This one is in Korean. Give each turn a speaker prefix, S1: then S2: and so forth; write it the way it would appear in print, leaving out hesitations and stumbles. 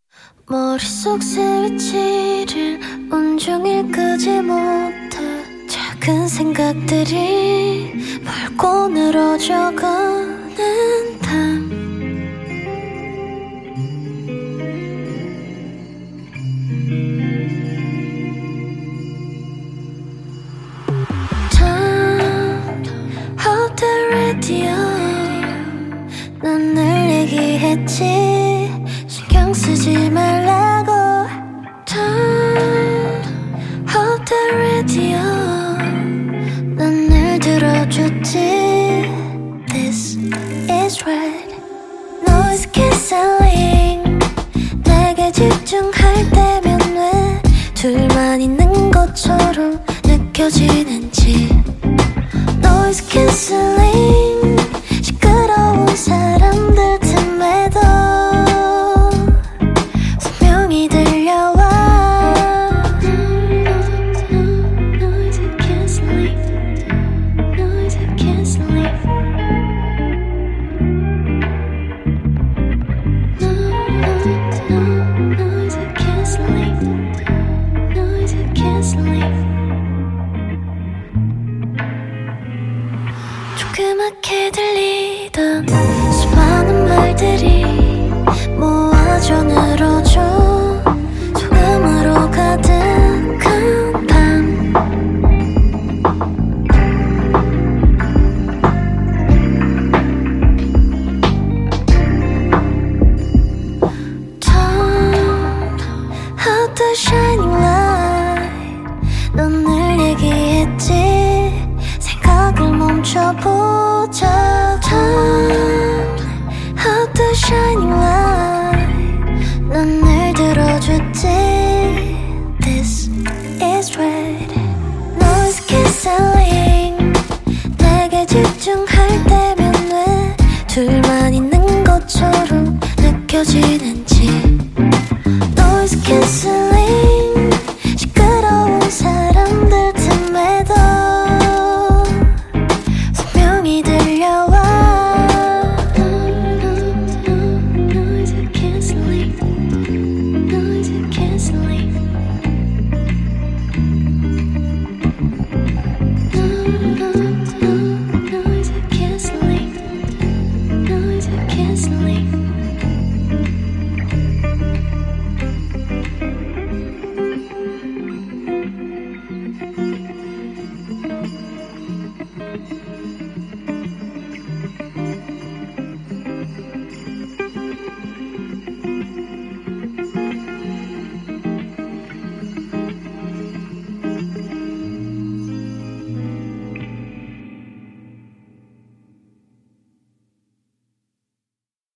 S1: 머릿속 스위치를 온종일 끄지 못해 작은 생각들이 맑고 늘어져가는 담 Turn off the radio 난 늘 얘기했지 신경 쓰지 말라고 Turn off the radio 난 늘 들어줬지 This is right Noise cancelling 내게 집중할 때면 왜 둘만 있는 것처럼 느껴지는지 Noise cancelling